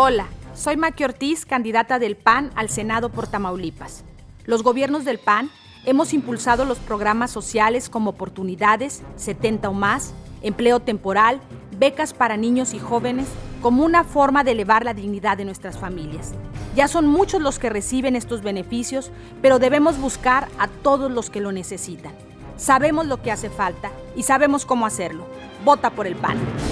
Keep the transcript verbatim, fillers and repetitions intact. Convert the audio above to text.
Hola, soy Maqui Ortiz, candidata del P A N al Senado por Tamaulipas. Los gobiernos del P A N hemos impulsado los programas sociales como Oportunidades, setenta o más, empleo temporal, becas para niños y jóvenes, como una forma de elevar la dignidad de nuestras familias. Ya son muchos los que reciben estos beneficios, pero debemos buscar a todos los que lo necesitan. Sabemos lo que hace falta y sabemos cómo hacerlo. Vota por el P A N.